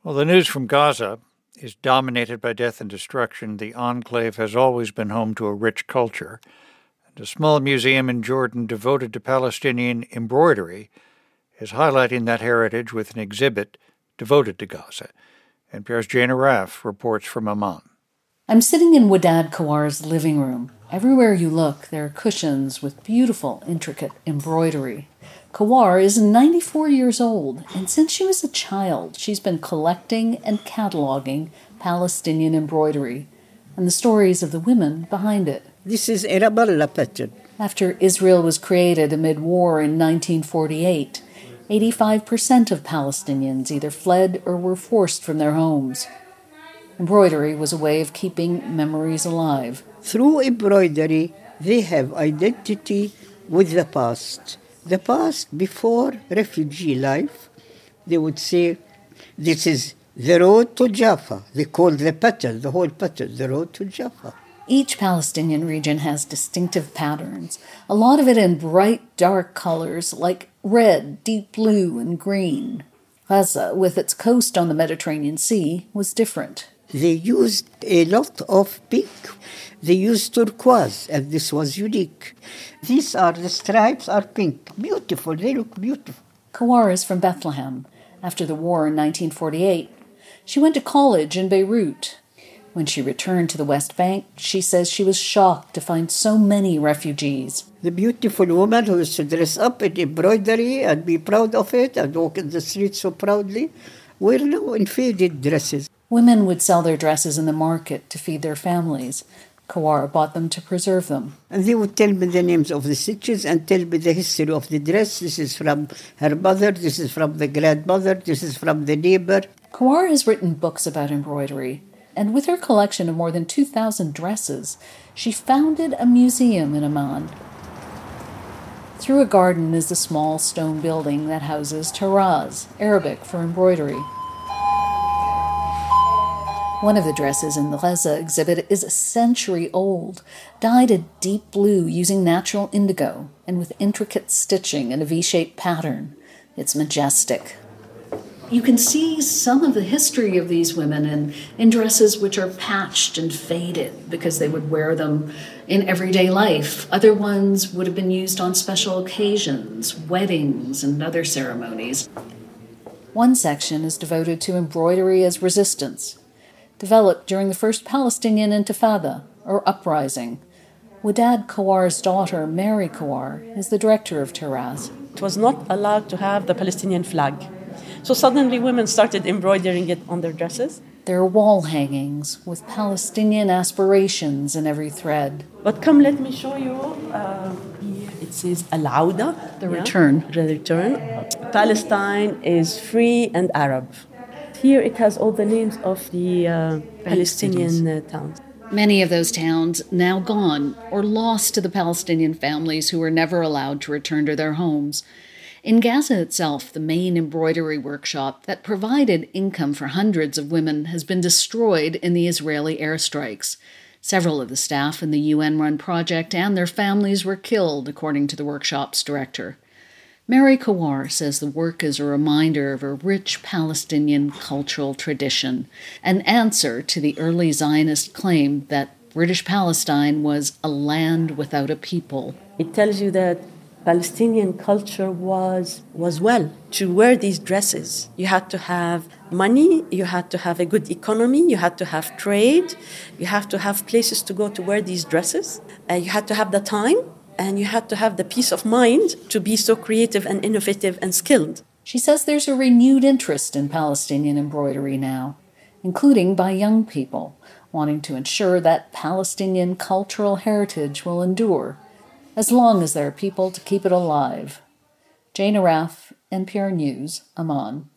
Well, the news from Gaza is dominated by death and destruction. The enclave has always been home to a rich culture. And a small museum in Jordan devoted to Palestinian embroidery is highlighting that heritage with an exhibit devoted to Gaza. NPR's Jana Raff reports from Amman. I'm sitting in Wadad Kawar's living room. Everywhere you look, there are cushions with beautiful, intricate embroidery. Kawar is 94 years old, and since she was a child, she's been collecting and cataloging Palestinian embroidery and the stories of the women behind it. This is Arabella pattern. After Israel was created amid war in 1948, 85% of Palestinians either fled or were forced from their homes. Embroidery was a way of keeping memories alive. Through embroidery, they have identity with the past. The past before refugee life, they would say, this is the road to Jaffa. They call the pattern, the whole pattern, the road to Jaffa. Each Palestinian region has distinctive patterns, a lot of it in bright, dark colors like red, deep blue, and green. Gaza, with its coast on the Mediterranean Sea, was different. They used a lot of pink. They used turquoise, and this was unique. These are the stripes are pink. Beautiful, they look beautiful. Kawar is from Bethlehem. After the war in 1948, she went to college in Beirut. When she returned to the West Bank, she says she was shocked to find so many refugees. The beautiful woman who used to dress up in embroidery and be proud of it and walk in the streets so proudly were now in faded dresses. Women would sell their dresses in the market to feed their families. Kawar bought them to preserve them. And they would tell me the names of the stitches and tell me the history of the dress. This is from her mother, this is from the grandmother, this is from the neighbor. Kawar has written books about embroidery, and with her collection of more than 2,000 dresses, she founded a museum in Amman. Through a garden is the small stone building that houses Taraz, Arabic for embroidery. One of the dresses in the Gaza exhibit is a century old, dyed a deep blue using natural indigo and with intricate stitching and a V-shaped pattern. It's majestic. You can see some of the history of these women in dresses which are patched and faded because they would wear them in everyday life. Other ones would have been used on special occasions, weddings, and other ceremonies. One section is devoted to embroidery as resistance, developed during the first Palestinian Intifada, or uprising. Wadad Kawar's daughter, Mary Kawar, is the director of Taraz. It was not allowed to have the Palestinian flag. So suddenly women started embroidering it on their dresses. There are wall hangings with Palestinian aspirations in every thread. But come, let me show you. Here it says Al-Auda. The return. The return. Palestine is free and Arab. Here it has all the names of the Palestinian towns. Many of those towns now gone or lost to the Palestinian families who were never allowed to return to their homes. In Gaza itself, the main embroidery workshop that provided income for hundreds of women has been destroyed in the Israeli airstrikes. Several of the staff in the UN-run project and their families were killed, according to the workshop's director. Mary Kawar says the work is a reminder of a rich Palestinian cultural tradition, an answer to the early Zionist claim that British Palestine was a land without a people. It tells you that Palestinian culture was well. To wear these dresses, you had to have money, you had to have a good economy, you had to have trade, you have to have places to go to wear these dresses, you had to have the time, and you had to have the peace of mind to be so creative and innovative and skilled. She says there's a renewed interest in Palestinian embroidery now, including by young people, wanting to ensure that Palestinian cultural heritage will endure, as long as there are people to keep it alive. Jana Raff, NPR News, Amman.